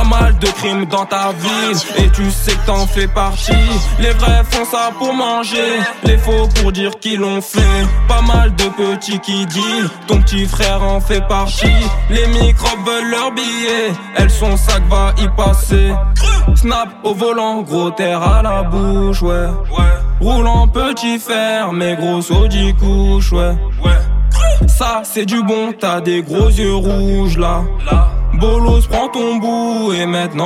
mal de crimes dans ta ville et tu sais que t'en fais partie. Les vrais font ça pour manger, les faux pour dire qu'ils l'ont fait. Pas mal de petits qui disent, ton petit frère en fait partie. Les microbes veulent leur billet, elles son sac va y passer. Snap au volant, gros terre à la bouche, ouais. Roule en petit fer, mais gros saut d'y couche, ouais. Ça c'est du bon, t'as des gros yeux rouges là. Bolos prends ton bout et maintenant